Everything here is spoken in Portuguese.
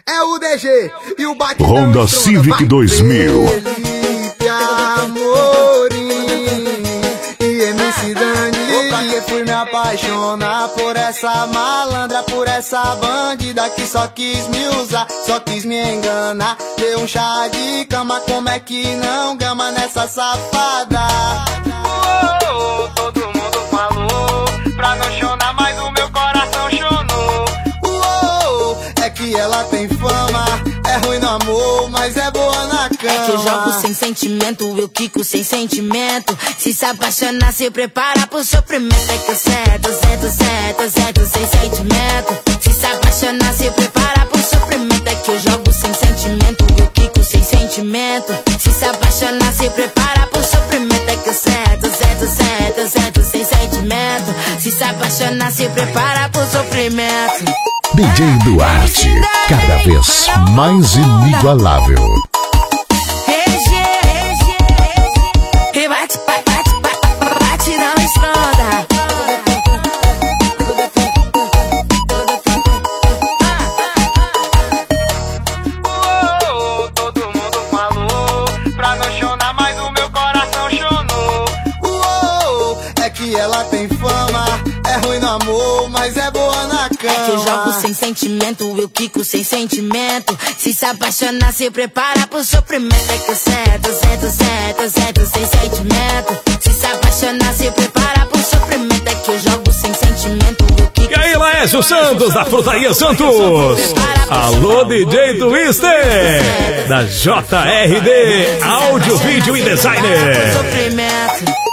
é o DG e o batidão Honda Civic 2000. Felipe Amorim e MC Dani. Porque fui me apaixonar por essa malandra, por essa bandida que só quis me usar, só quis me enganar. Deu um chá de cama, como é que não gama nessa safada? Todo mundo falou pra não chorar, mas o meu coração chonou. É que ela tem fama, é ruim no amor, mas é boa na cama. É que eu jogo sem sentimento, eu quico sem sentimento. Se apaixonar, se prepara pro sofrimento. É que eu cedo sem sentimento. Se apaixonar, se prepara pro sofrimento. É que eu jogo sem sentimento, eu quico sem sentimento. Se apaixonar, se prepara pro sofrimento. É que eu cedo sem sentimento. Se apaixonar, se prepara pro sofrimento. DJ Duarte, cada vez mais inigualável. E bate, não estronda. Todo mundo falou pra não chorar, mas o meu coração chonou. É que ela tem fama, é ruim no amor, mas é boa na cama. É que eu jogo sem sentimento, eu quico sem sentimento. Se apaixonar, se prepara pro sofrimento. É que eu cedo sem sentimento. Se apaixonar, se prepara pro sofrimento. É que eu jogo sem sentimento, eu quico. E aí, Laércio Santos, da Frutaria Santos. Alô, DJ Twister, da JRD Áudio, Vídeo e Designer. Sofrimento.